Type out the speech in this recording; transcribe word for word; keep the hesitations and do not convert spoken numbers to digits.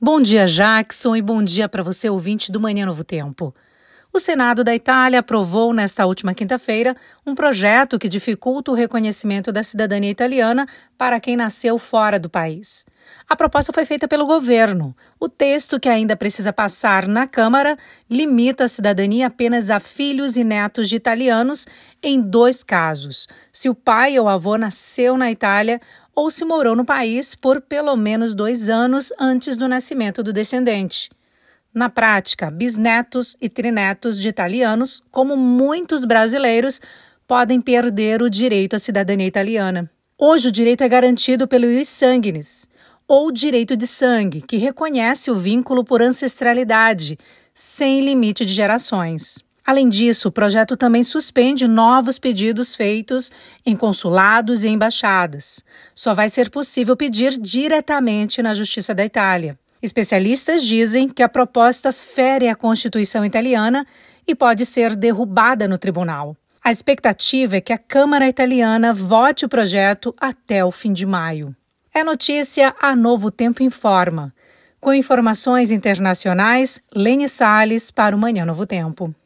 Bom dia, Jackson, e bom dia para você, ouvinte do Manhã Novo Tempo. O Senado da Itália aprovou nesta última quinta-feira um projeto que dificulta o reconhecimento da cidadania italiana para quem nasceu fora do país. A proposta foi feita pelo governo. O texto, que ainda precisa passar na Câmara, limita a cidadania apenas a filhos e netos de italianos em dois casos: se o pai ou avô nasceu na Itália ou se morou no país por pelo menos dois anos antes do nascimento do descendente. Na prática, bisnetos e trinetos de italianos, como muitos brasileiros, podem perder o direito à cidadania italiana. Hoje, o direito é garantido pelo ius sanguinis, ou direito de sangue, que reconhece o vínculo por ancestralidade, sem limite de gerações. Além disso, o projeto também suspende novos pedidos feitos em consulados e embaixadas. Só vai ser possível pedir diretamente na Justiça da Itália. Especialistas dizem que a proposta fere a Constituição italiana e pode ser derrubada no tribunal. A expectativa é que a Câmara italiana vote o projeto até o fim de maio. É notícia, a Novo Tempo informa. Com informações internacionais, Lene Salles para o Manhã Novo Tempo.